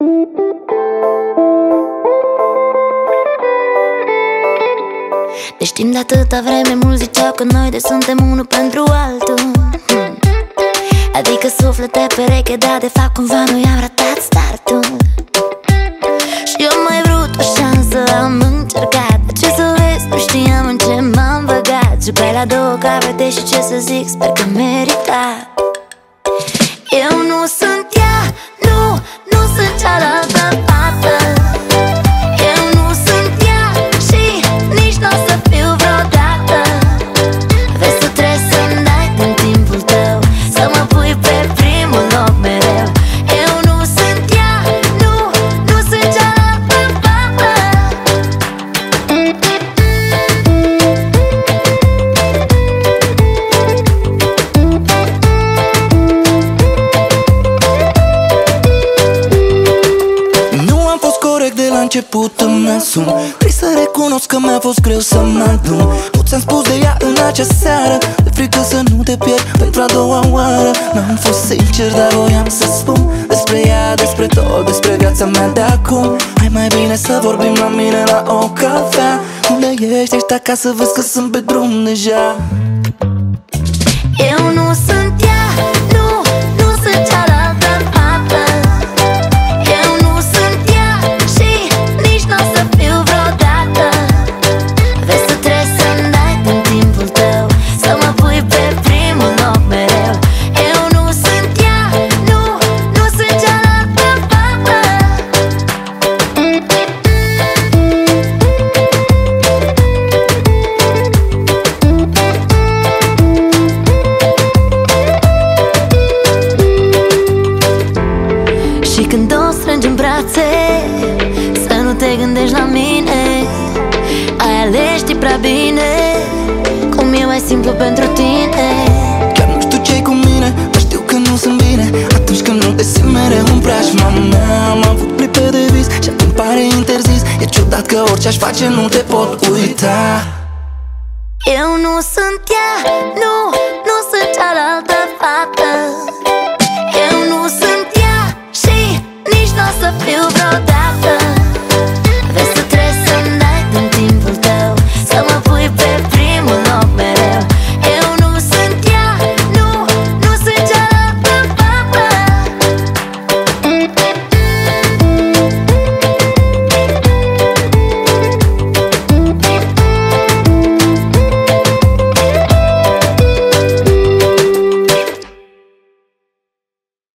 Deci timp de atâta vreme mulți ziceau că noi de suntem unul pentru altul, adică suflete pereche, dar de fapt cumva noi am ratat startul. Și eu mai vrut o șansă, am încercat, dar ce să vezi, nu știam în ce m-am băgat. Jucai la două capete și ce să zic, sper că merita. Eu nu sunt ea, nu sunt cealaltă fată. Eu nu sunt ea și nici n-o să fiu vreodată. Vezi, tu trebuie să-mi dai din timpul tău, să mă pui pe primul loc mereu. Eu nu sunt ea, nu sunt cealaltă fată. De la început îmi asum, trebuie să recunosc că mi-a fost greu să mă adun. Nu ți-am spus de ea în acea seară, de frică să nu te pierd pentru a doua oară. N-am fost sincer, dar voiam să spun despre ea, despre tot, despre viața mea de acum. Hai mai bine să vorbim la mine la o cafea. Unde ești? Ești acasă? Vezi că sunt pe drum deja. Eu nu sunt ea, nu sunt cealaltă fată. Eu nu sunt ea și nici n-o să fiu vreodată. Vezi, tu trebuie să-mi dai din timpul tău, să mă pui pe primul loc mereu. Eu nu sunt ea, nu sunt cealaltă fată. Și când o strângi în brațe, să nu te gândești la mine. Ai ales, știi prea bine cum e mai simplu pentru tine. Chiar nu știu ce-i cu mine, dar știu că nu sunt bine atunci când nu te simt mereu în preajma mea. Am avut clipe de vis și acum pare interzis. E ciudat că orice aș face nu te pot uita. Eu nu sunt ea, nu sunt cealaltă fată.